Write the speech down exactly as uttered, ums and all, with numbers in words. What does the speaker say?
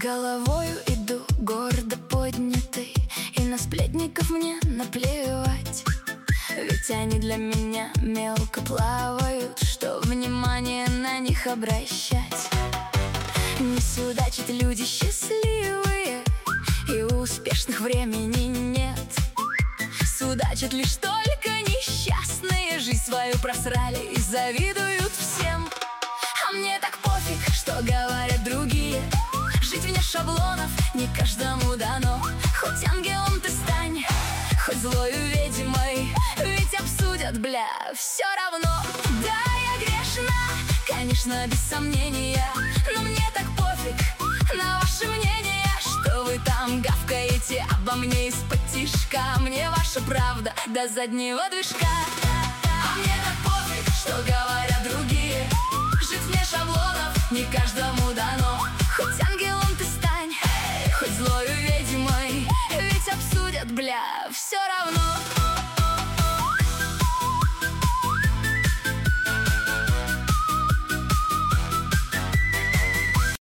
головою иду гордо поднятый, и на сплетников мне наплевать. Ведь они для меня мелко плавают, что внимание на них обращать. Не судачат люди счастливые, и у успешных времени нет. Судачат лишь только несчастные, жизнь свою просрали и завидуют всем. А мне так пофиг, что говорят другие. Жить вне шаблонов не каждому дано. Хоть ангелом ты стань, хоть злою ведьмой, ведь обсудят, бля, все равно. Да, я грешна, конечно, без сомнения, но мне так пофиг на ваше мнение, что вы там гавкаете обо мне из-под тишка. Мне ваша правда до заднего движка. А мне так пофиг, что говорят другие. Жить вне шаблонов не каждому дано. Хоть ангелом ты стань, хоть злою ведьмой, ведь обсудят, бля, все равно.